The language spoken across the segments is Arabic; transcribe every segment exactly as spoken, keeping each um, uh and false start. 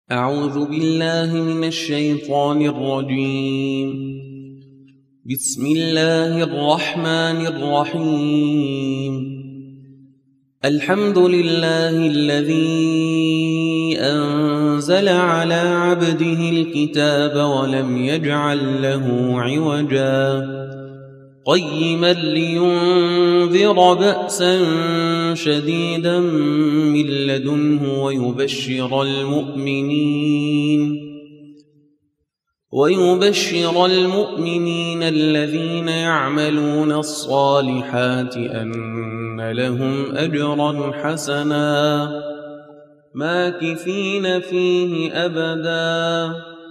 أعوذ بالله من الشيطان الرجيم. بسم الله الرحمن الرحيم. الحمد لله الذي أنزل على عبده الكتاب ولم يجعل له عوجا قيما لينذر بأسا شديدا من لدنه ويبشر المؤمنين ويبشر المؤمنين الذين يعملون الصالحات أن لهم أجرا حسنا ماكثين فيه أبدا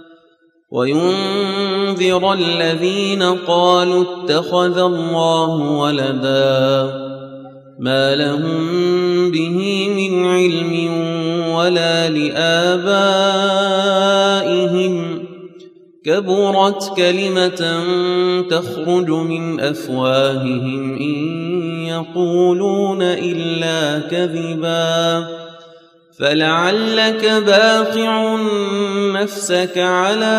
وينذر الذين قالوا اتخذ الله ولدا ما لهم به من علم ولا لآبائهم كبرت كلمة تخرج من أفواههم إن يقولون إلا كذبا فلعلك باقع نفسك على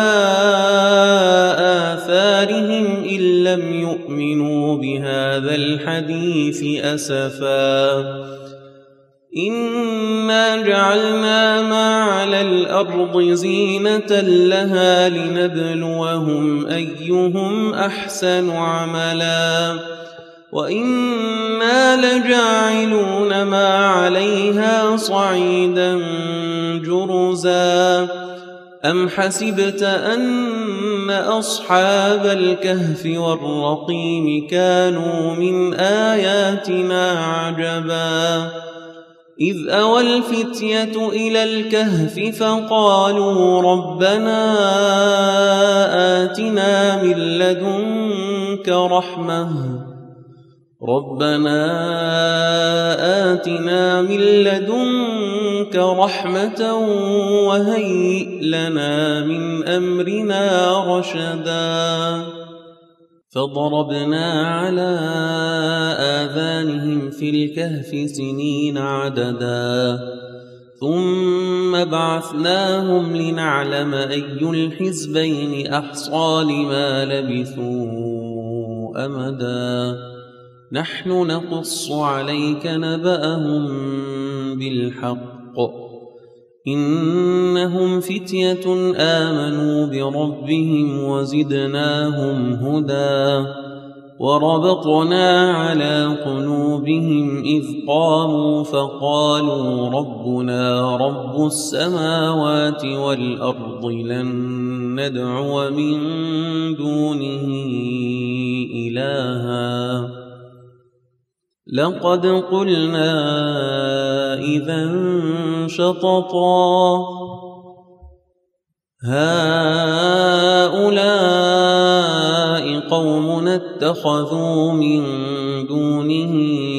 آثارهم إن لم يؤمنوا بهذا الحديث أسفا إنا جعلنا ما على الأرض زينة لها لنبلوهم أيهم أحسن عملا وإنا لجاعلون ما عليها صعيدا جرزا أم حسبت أن أصحاب الكهف والرقيم كانوا من آياتنا عجبا إذ أوى الفتية إلى الكهف فقالوا ربنا آتنا من لدنك رحمة ربنا آتنا من لدنك رحمة وهيئ لنا من أمرنا رشدا فضربنا على آذانهم في الكهف سنين عددا ثم بعثناهم لنعلم أي الحزبين أحصى لما لبثوا أمدا نحن نقص عليك نبأهم بالحق إنهم فتية آمنوا بربهم وزدناهم هدى وربطنا على قلوبهم إذ قاموا فقالوا ربنا رب السماوات والأرض لن ندعو من دونه إلها لقد قلنا إذا شططا هؤلاء قومنا اتخذوا من دونه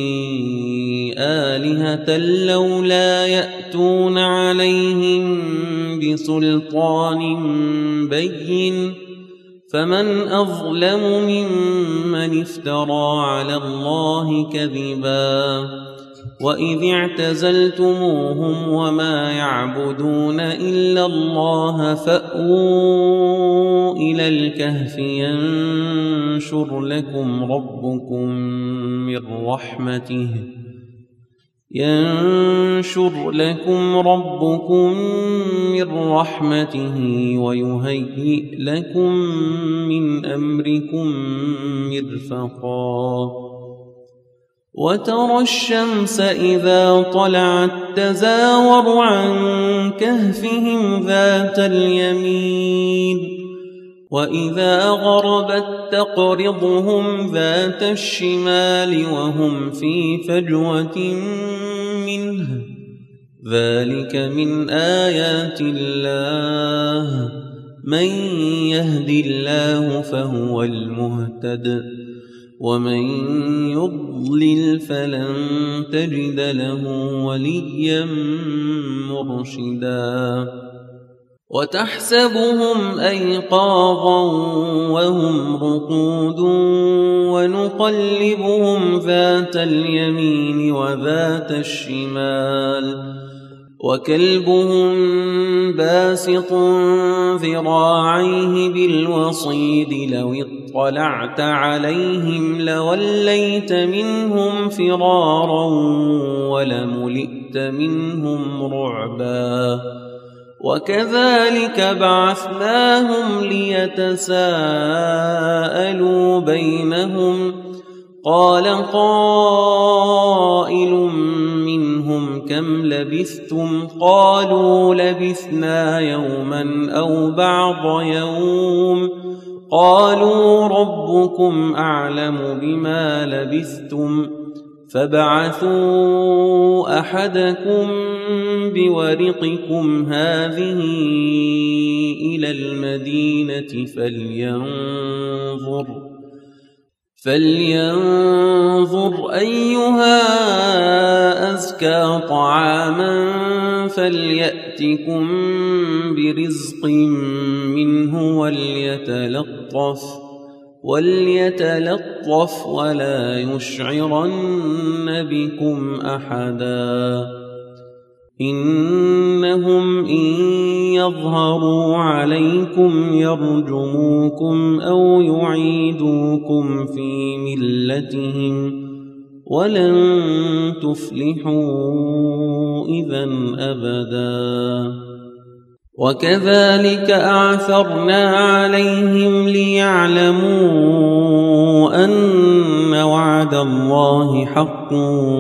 آلهة لولا يأتون عليهم بسلطان بين فمن أظلم ممن افترى على الله كذبا وإذ اعتزلتموهم وما يعبدون إلا الله فأووا إلى الكهف ينشر لكم ربكم من رحمته ينشر لكم ربكم من رحمته ويهيئ لكم من أمركم مرفقا وترى الشمس إذا طلعت تزاور عن كهفهم ذات اليمين وإذا غربت تقرضهم ذات الشمال وهم في فجوة منه ذلك من آيات الله من يهد الله فهو المهتد ومن يضلل فلن تجد له وليا مرشدا وتحسبهم أيقاظا وهم رقود ونقلبهم ذات اليمين وذات الشمال وكلبهم باسط ذراعيه بالوصيد لو اطلعت عليهم لوليت منهم فرارا ولملئت منهم رعبا وكذلك بعثناهم ليتساءلوا بينهم قال قائل منهم كم لبثتم قالوا لبثنا يوما أو بعض يوم قالوا ربكم أعلم بما لبثتم فابعثوا أحدكم بورقكم هذه إلى المدينة فلينظر فلينظر أيها أزكى طعاما فليأتكم برزق منه وليتلطف وليتلطف ولا يشعرن بكم أحدا إنهم إن يظهروا عليكم يرجموكم أو يعيدوكم في ملتهم ولن تفلحوا إذا أبدا وكذلك أعثرنا عليهم ليعلموا أن وعد الله حق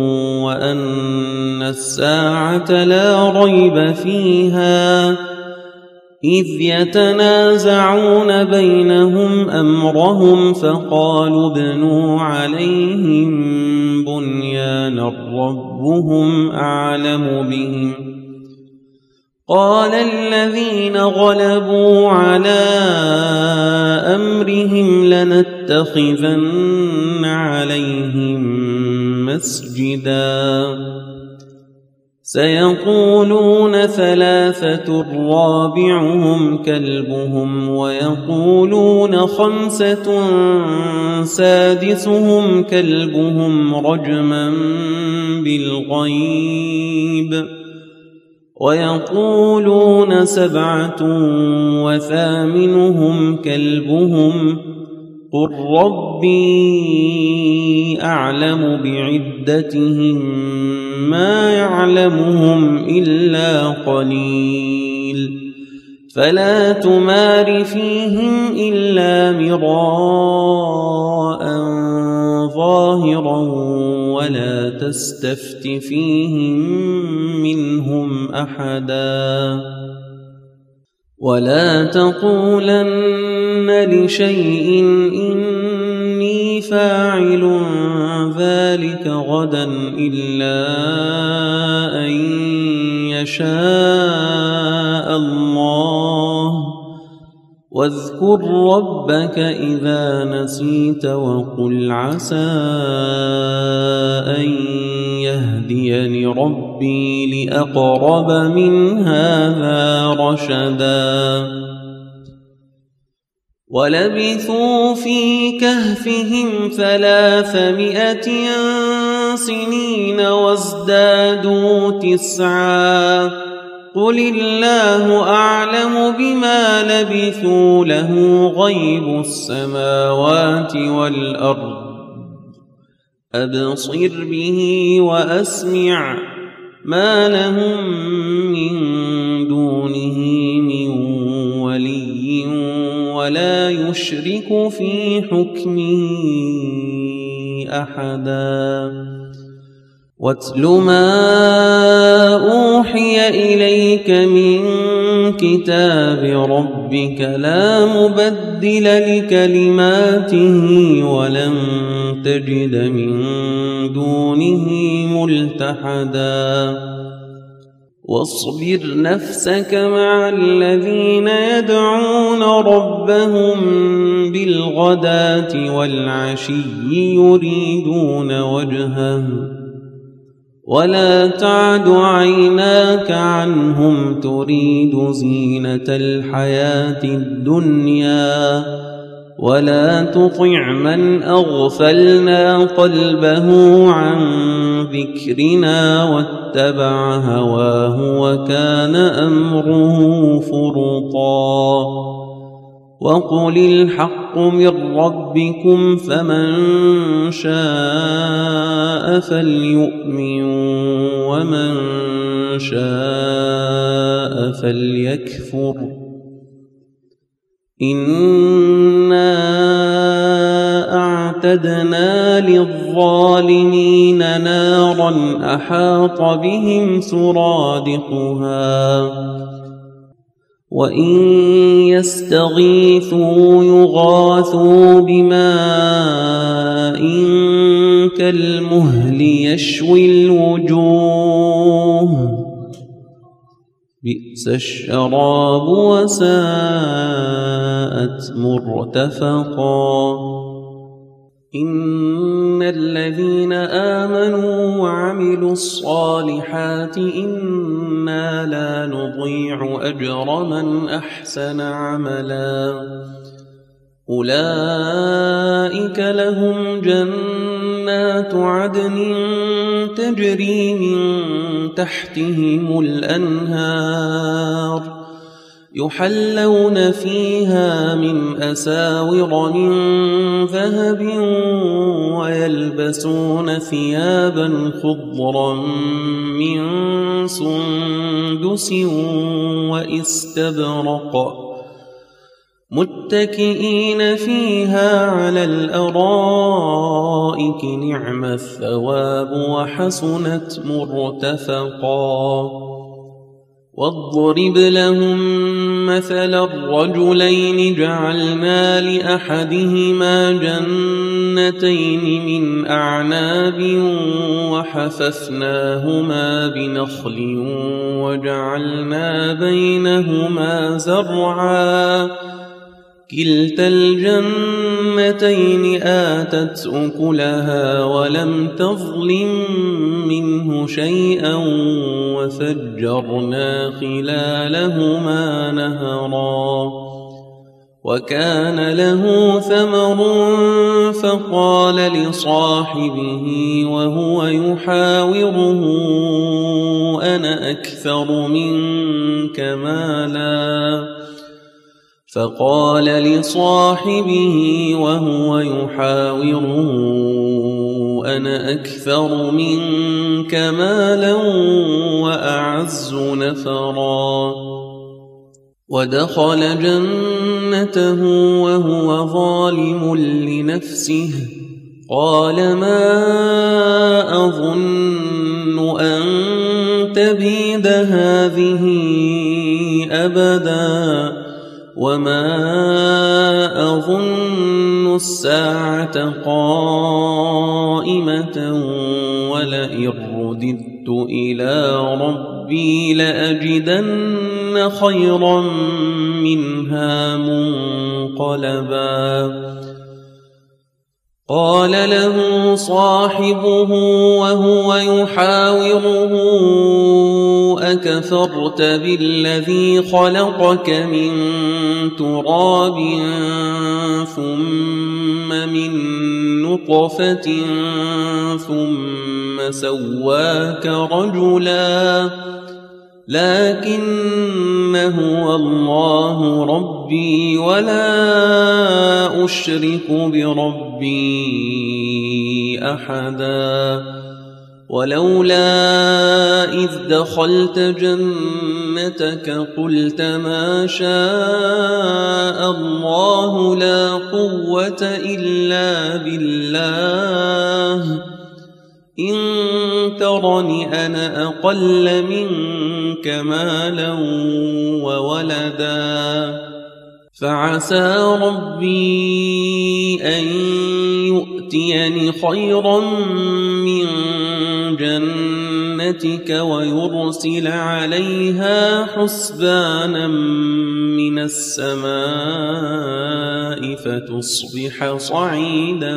وأن الساعة لا ريب فيها إذ يتنازعون بينهم أمرهم فقالوا ابنوا عليهم بنيانا ربهم أعلم بهم قال الذين غلبوا على أمرهم لنتخذن عليهم مسجدا سيقولون ثلاثة رابعهم كلبهم ويقولون خمسة سادسهم كلبهم رجما بالغيب ويقولون سبعة وثامنهم كلبهم قل ربي أعلم بعدتهم ما يعلمهم إلا قليل فلا تمار فيهم إلا مراء ظاهرا ولا تستفت فيهم منهم أحدا ولا تقولن لشيء إني فاعل ذلك غدا إلا أن يشاء الله واذكر ربك إذا نسيت وقل عسى أن يهديني ربي لأقرب من هذا رشدا ولبثوا في كهفهم ثلاثمائة سنين وازدادوا تسعا قل الله أعلم بما لبثوا له غيب السماوات والأرض أبصر به وأسمع ما لهم من دونه من ولي ولا يشرك في حكمه أحدا واتل ما أوحي إليك من كتاب ربك لا مبدل لكلماته ولن تجد من دونه ملتحدا واصبر نفسك مع الذين يدعون ربهم بالغداة والعشي يريدون وجهه ولا تعد عيناك عنهم تريد زينة الحياة الدنيا ولا تطع من أغفلنا قلبه عن ذكرنا واتبع هواه وكان أمره فرطا وقل الحق من ربكم فمن شاء فليؤمن ومن شاء فليكفر إنا أعتدنا للظالمين نارا أحاط بهم سرادقها وإن يستغيثوا يغاثوا بماء كالمهل يشوي الوجوه بئس الشراب وساءت مرتفقا إن الذين آمنوا وعملوا الصالحات إنا لا نضيع أجر من أحسن عملا أولئك لهم جنات عدن تجري من تحتهم الأنهار يحلون فيها من أساور من ذهب ويلبسون ثيابا خضرا من سندس واستبرق متكئين فيها على الأرائك نعم الثواب وحسنت مرتفقا واضرب لهم مثل الرجلين جعلنا لأحدهما جنتين من أعناب وحففناهما بنخل وجعلنا بينهما زرعا كلتا الجنتين آتت أكلها ولم تظلم منه شيئا وفجرنا خلالهما نهرا وكان له ثمر فقال لصاحبه وهو يحاوره أنا أكثر منك مالا فقال لصاحبه وهو يحاوره أنا أكثر منك مالا وأعز نفرا ودخل جنته وهو ظالم لنفسه قال ما أظن أن تبيد هذه أبدا وما أظن الساعة قائمة ولئن رددت إلى ربي لأجدن خيرا منها منقلبا قال له صاحبه وهو يحاوره أكفرت بالذي خلقك من تراب ثم من نطفة ثم سواك رجلا لكن هو الله ربي ولا أشرك بربي أحدا ولولا إذ دخلت جنتك قلت ما شاء الله لا قوة إلا بالله إن ترني أنا أقل منك مالا وولدا فعسى ربي أن يؤتيني خيرا من جنتك ويرسل عليها حسبانا من السماء فتصبح صعيدا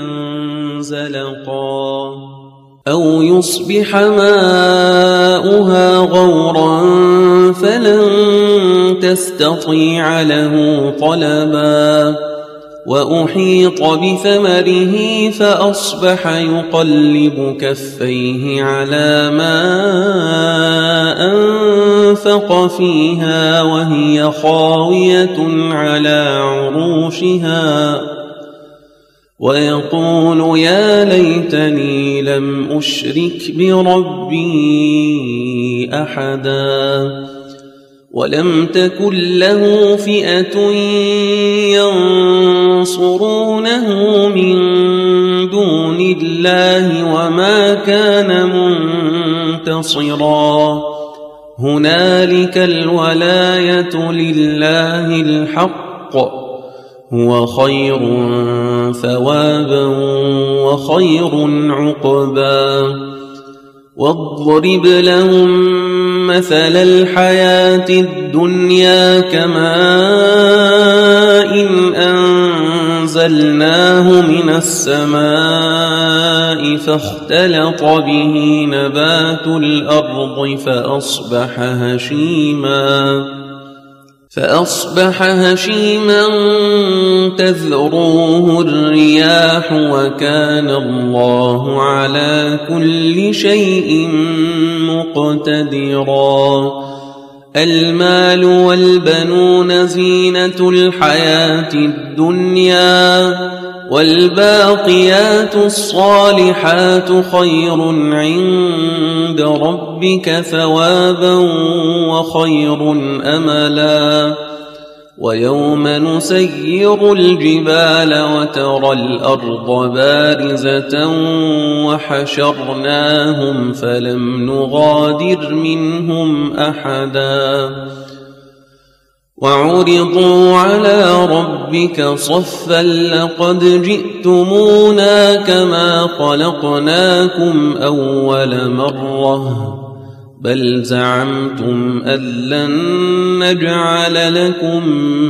زلقا أو يصبح ماؤها غورا فلن تستطيع له طلبا وأحيط بثمره فأصبح يقلب كفيه على ما أنفق فيها وهي خاوية على عروشها ويقول يا ليتني لم أشرك بربي أحدا ولم تكن له فئة ينصرونه من دون الله وما كان منتصرا هنالك الولاية لله الحق هو خير ثوابا وخير عقبا واضرب لهم مثل الحياة الدنيا كماء إن أنزلناه من السماء فاختلط به نبات الأرض فأصبح هشيما فأصبح هشيما تذروه الرياح وكان الله على كل شيء مقتدرا المال والبنون زينة الحياة الدنيا والباقيات الصالحات خير عند ربك ثوابا وخير أملا ويوم نسير الجبال وترى الأرض بارزة وحشرناهم فلم نغادر منهم أحدا وعرضوا على ربك صفا لقد جئتمونا كما خلقناكم أول مرة بل زعمتم أن لن نجعل لكم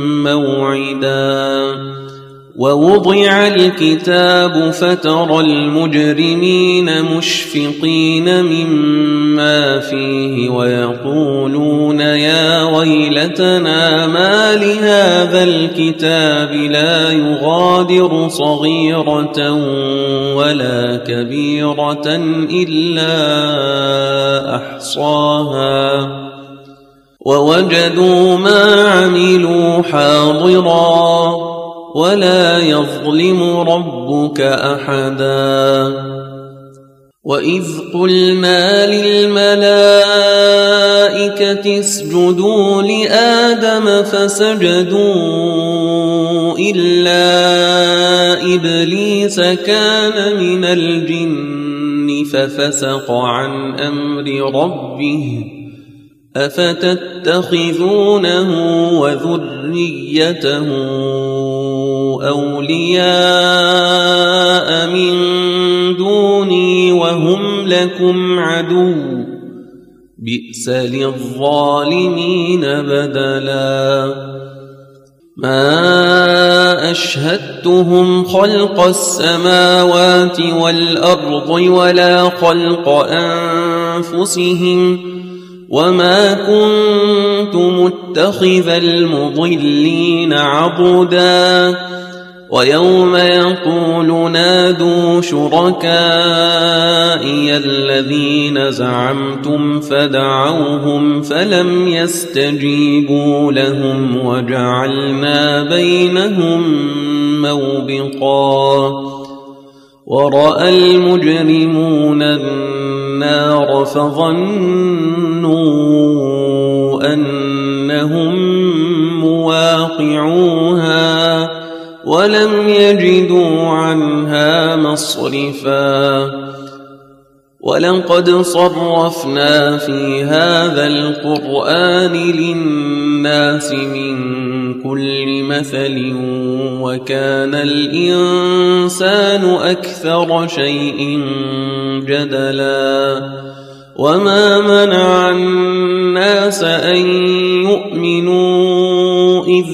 موعدا ووضع الكتاب فترى المجرمين مشفقين مما فيه ويقولون يا ويلتنا ما لهذا الكتاب لا يغادر صغيرة ولا كبيرة إلا أحصاها ووجدوا ما عملوا حاضرا ولا يظلم ربك أحدا وإذ قلنا للملائكة اسجدوا لآدم فسجدوا إلا إبليس كان من الجن ففسق عن أمر ربه أفتتخذونه وذريته أولياء من دوني وهم لكم عدو بئس للظالمين بدلا ما أشهدتهم خلق السماوات والأرض ولا خلق أنفسهم وما كنت متخذ المضلين عضدا ويوم يقول نادوا شركائي الذين زعمتم فدعوهم فلم يستجيبوا لهم وجعلنا بينهم موبقا ورأى المجرمون النار فظنوا أنهم مواقعوها ولم يجدوا عنها مصرفا ولقد صرفنا في هذا القرآن للناس من كل مثل وكان الإنسان أكثر شيء جدلا وما منع الناس أن يؤمنوا إذ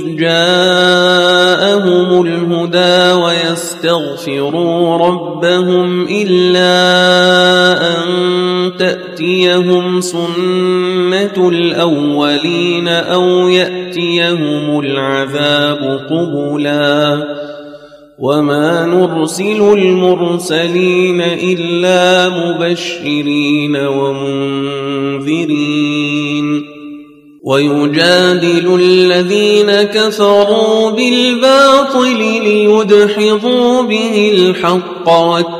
جاءهم الهدى ويستغفروا ربهم إلا أن تأتيهم سنة الأولين أو يأتيهم العذاب قبلا وما نرسل المرسلين إلا مبشرين ومنذرين ويجادل الذين كفروا بالباطل ليدحضوا به الحق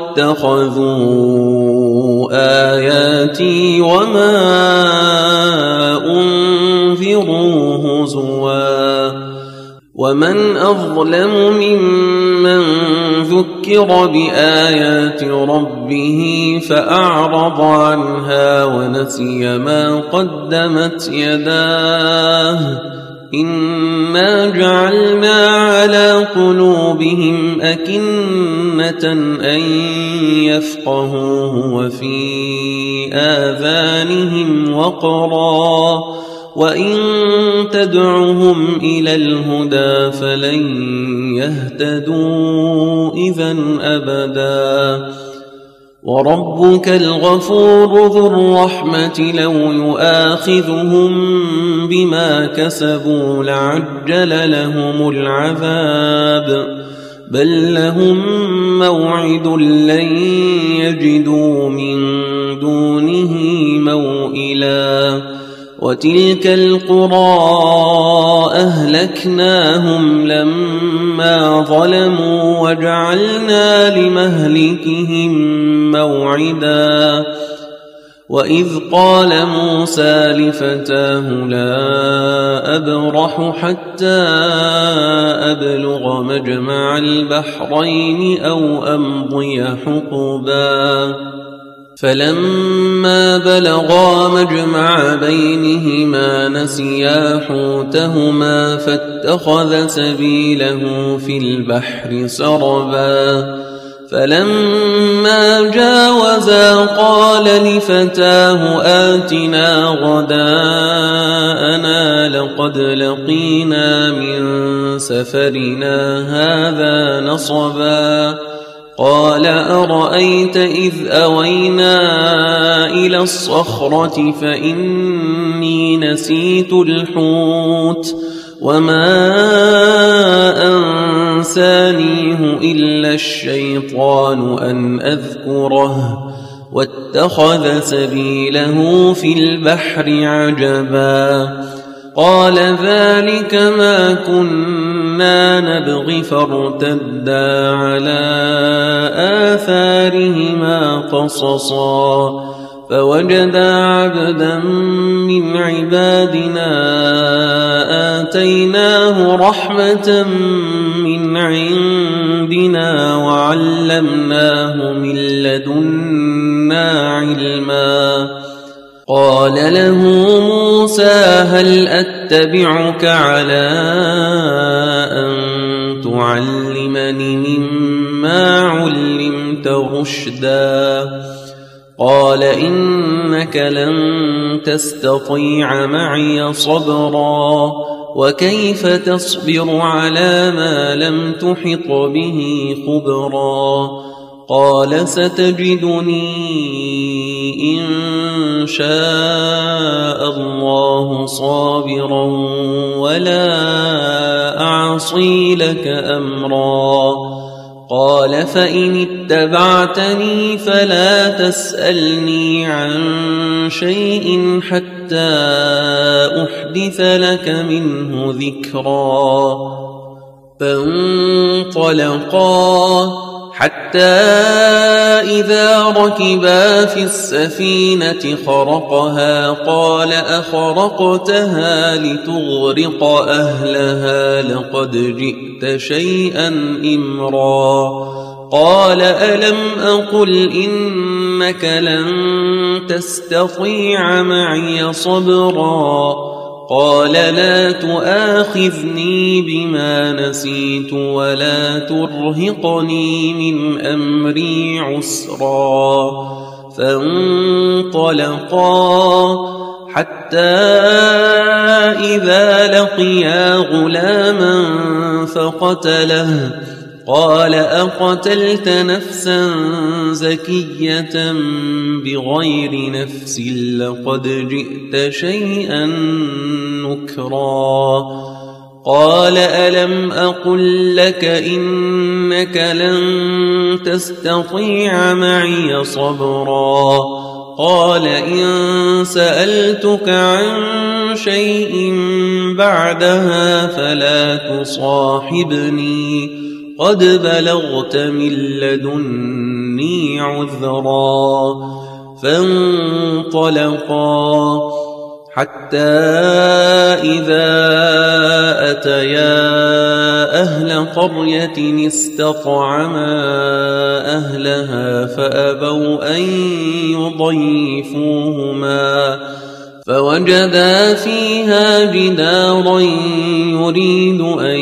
واتخذوا آياتي وما أنذروا هزوا ومن أظلم ممن ذكر بآيات ربه فأعرض عنها ونسي ما قدمت يداه إنا جعلنا على قلوبهم أكنة أن يفقهوه وفي آذانهم وقرا وإن تدعهم إلى الهدى فلن يهتدوا إذا أبدا وربك الغفور ذو الرحمة لو يؤاخذهم بما كسبوا لعجل لهم العذاب بل لهم موعد لن يجدوا من دونه موئلا وتلك القرى أهلكناهم لما ظلموا وجعلنا لمهلكهم موعدا وإذ قال موسى لفتاه لا أبرح حتى أبلغ مجمع البحرين أو أمضي حقبا فلما بلغا مجمع بينهما نسيا حوتهما فاتخذ سبيله في البحر سربا فلما جاوزا قال لفتاه آتنا غداءنا لقد لقينا من سفرنا هذا نصبا قال أرأيت إذ أوينا إلى الصخرة فإني نسيت الحوت وما أنسانيه إلا الشيطان أن أذكره واتخذ سبيله في البحر عجبا قال ذلك ما كنا نبغي فارتدا على آثارهما قصصا فوجدا عبدا من عبادنا آتيناه رحمة من عندنا وعلمناه من لدنا علما قال له موسى هل أتبعك على أن تعلمني مما علمت رشدا قال إنك لن تستطيع معي صبرا وكيف تصبر على ما لم تحط به خبرا قال ستجدني إن شاء الله صابرا ولا أعصي لك أمرا قال فإن اتبعتني فلا تسألني عن شيء حتى أحدث لك منه ذكرا فانطلقا حتى إذا ركبا في السفينة خرقها قال أخرقتها لتغرق أهلها لقد جئت شيئا إمرا قال ألم أقل إنك لن تستطيع معي صبرا قال لا تؤاخذني بما نسيت ولا ترهقني من أمري عسرا فانطلقا حتى إذا لقيا غلاما فقتله قال أقتلت نفسا زكية بغير نفس لقد جئت شيئا نكرا قال ألم أقل لك إنك لن تستطيع معي صبرا قال إن سألتك عن شيء بعدها فلا تصاحبني قد بلغت من لدني عذرا فانطلقا حتى إذا أتيا أهل قرية استطعما أهلها فأبوا أن يضيفوهما فوجدا فيها جدارا يريد أن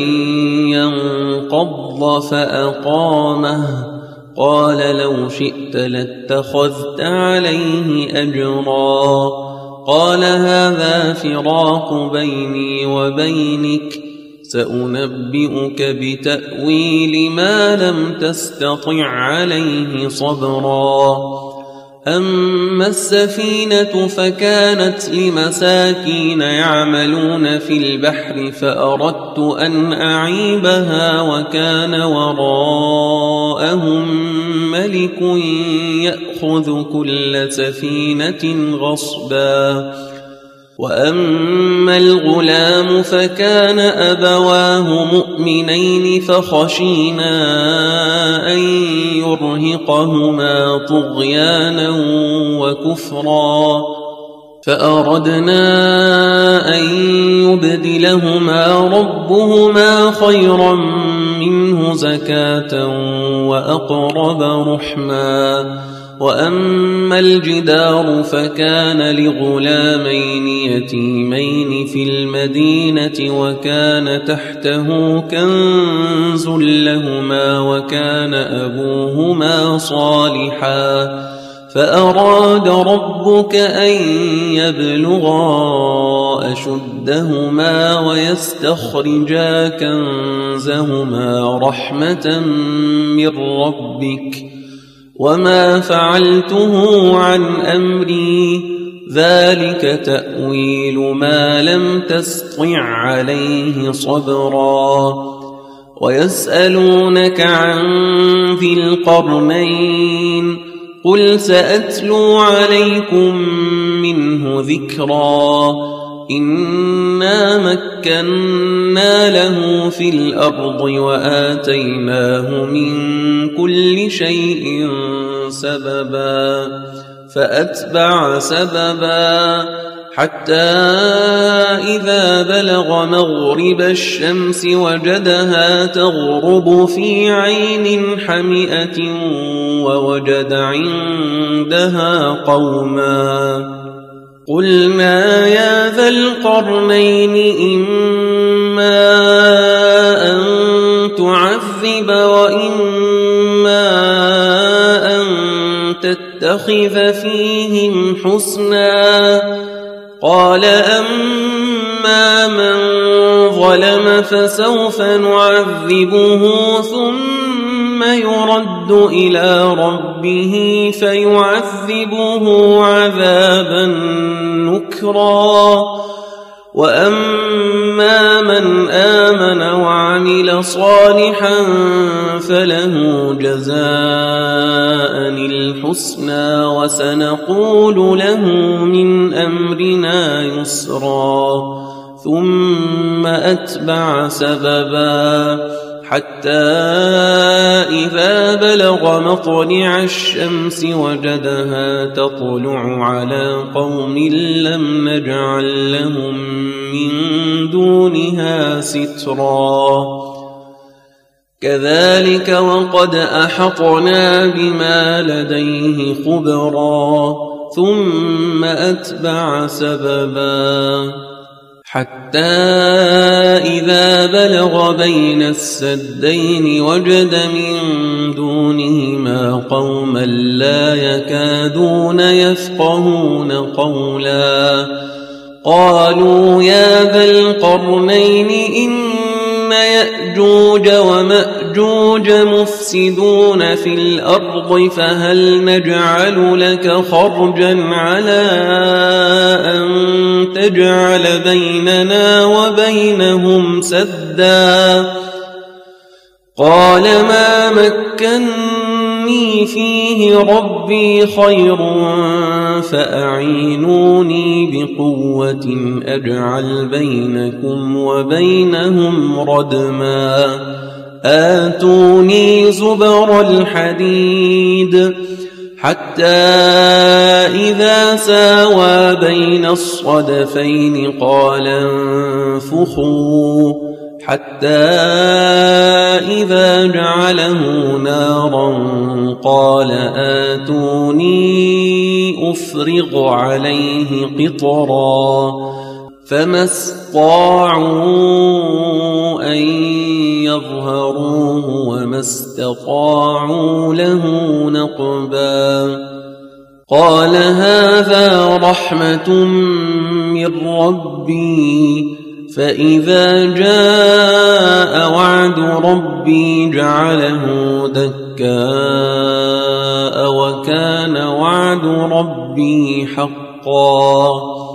ينقض فأقامه قال لو شئت لاتخذت عليه أجرا قال هذا فراق بيني وبينك سأنبئك بتأويل ما لم تستطع عليه صبرا أما السفينة فكانت لمساكين يعملون في البحر فأردت أن أعيبها وكان وراءهم ملك يأخذ كل سفينة غصبا وأما الغلام فكان أبواه مؤمنين فخشينا أن يرهقهما طغيانا وكفرا فأردنا أن يبدلهما ربهما خيرا منه زكاة وأقرب رحما وأما الجدار فكان لغلامين يتيمين في المدينة وكان تحته كنز لهما وكان أبوهما صالحا فأراد ربك أن يبلغا أشدهما ويستخرجا كنزهما رحمة من ربك وما فعلته عن أمري ذلك تأويل ما لم تسطع عليه صبرا ويسألونك عن ذي القرنين قل سأتلو عليكم منه ذكرا إنا مكنا له في الأرض وآتيناه من كل شيء سببا فأتبع سببا حتى إذا بلغ مغرب الشمس وجدها تغرب في عين حمئة ووجد عندها قوما قلنا يا ذا القرنين إما أن تعذب وإما أن تتخذ فيهم حسنا قال أما من ظلم فسوف نعذبه ثم يرد إلى ربه فيعذبه عذابا نكرا وأما من آمن وعمل صالحا فله جزاء الحسنى وسنقول له من أمرنا يسرا ثم أتبع سببا حتى إذا بلغ مطلع الشمس وجدها تطلع على قوم لم نجعل لهم من دونها سترا كذلك وقد أحطنا بما لديه خبرا ثم أتبع سببا حتى إذا بلغ بين السدين وجد من دونهما قوما لا يكادون يفقهون قولا قالوا يا ذا القرنين إن إن يأجوج ومأجوج مفسدون في الأرض فهل نجعل لك خرجا على أن تجعل بيننا وبينهم سدا قال ما مكني فيه ربي خير فأعينوني بقوة أجعل بينكم وبينهم ردما آتوني زبر الحديد حتى إذا ساوى بين الصدفين قال انفخوا حتى إذا جعله نارا قال آتوني أفرغ عليه قطرا فما استطاعوا أن يظهروه وما استطاعوا له نقبا قال هذا رحمة من ربي فإذا جاء وعد ربي جعله دكاء وكان وعد ربي حقا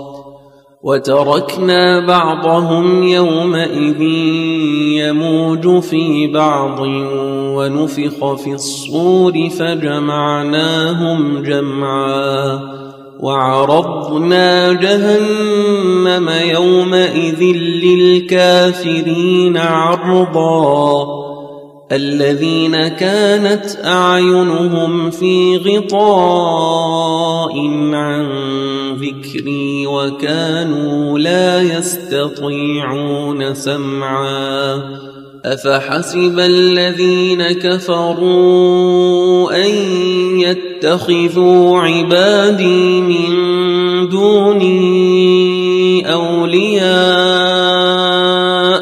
وتركنا بعضهم يومئذ يموج في بعض ونفخ في الصور فجمعناهم جمعا وعرضنا جهنم يومئذ للكافرين عرضا الذين كانت أعينهم في غطاء عن ذكري وكانوا لا يستطيعون سمعا أفحسب الذين كفروا أن يتخذوا عبادي من دوني أولياء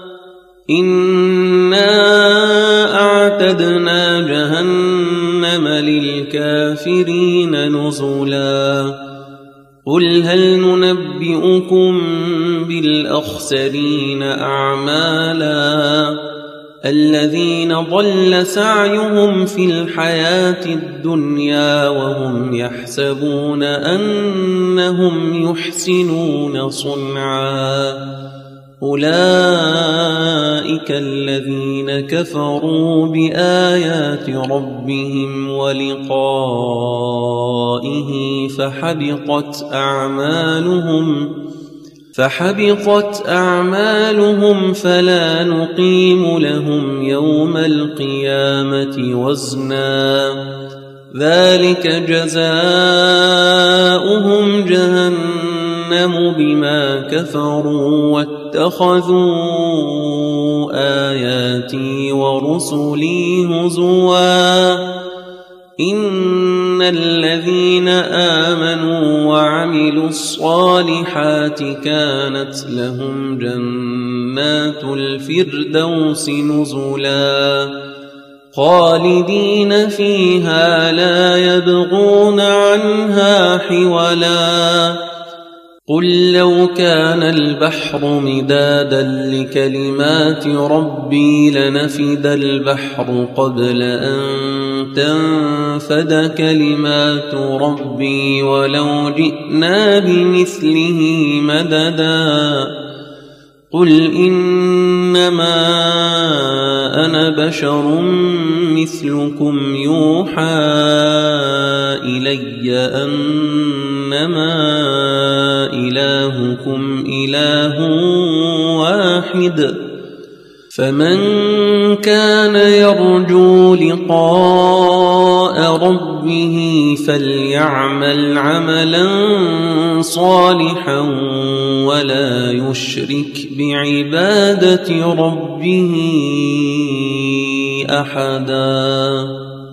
إنا أعتدنا جهنم للكافرين نزلا قل هل ننبئكم بالأخسرين أعمالا الذين ضل سعيهم في الحياة الدنيا وهم يحسبون أنهم يحسنون صنعا أولئك الذين كفروا بآيات ربهم ولقائه فحبطت أعمالهم فحبطت أعمالهم فلا نقيم لهم يوم القيامة وزنا ذلك جزاؤهم جهنم بما كفروا واتخذوا آياتي ورسلي هزوا إن الذين آمنوا وعملوا الصالحات كانت لهم جنات الفردوس نزلا خالدين فيها لا يبغون عنها حولا قل لو كان البحر مدادا لكلمات ربي لنفد البحر قبل أن تنفد كلمات ربي ولو جئنا بمثله مددا قل إنما أنا بشر مثلكم يوحى إلي أنما إلهكم إله واحد فمن كان يرجو لقاء ربه فليعمل عملا صالحا ولا يشرك بعبادة ربه أحدا.